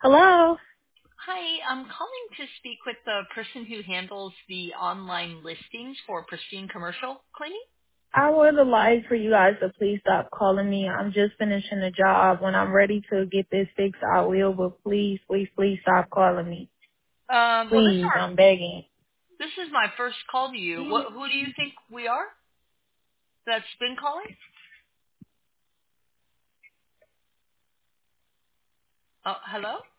Hello. Hi, I'm calling to speak with the person who handles the online listings for Pristine Commercial Cleaning. I would like for you guys to please stop calling me. I'm just finishing a job. When I'm ready to get this fixed, I will, but please, please, please stop calling me. Well, Please, I'm begging. this is my first call to you. Who do you think we are that's been calling? Hello?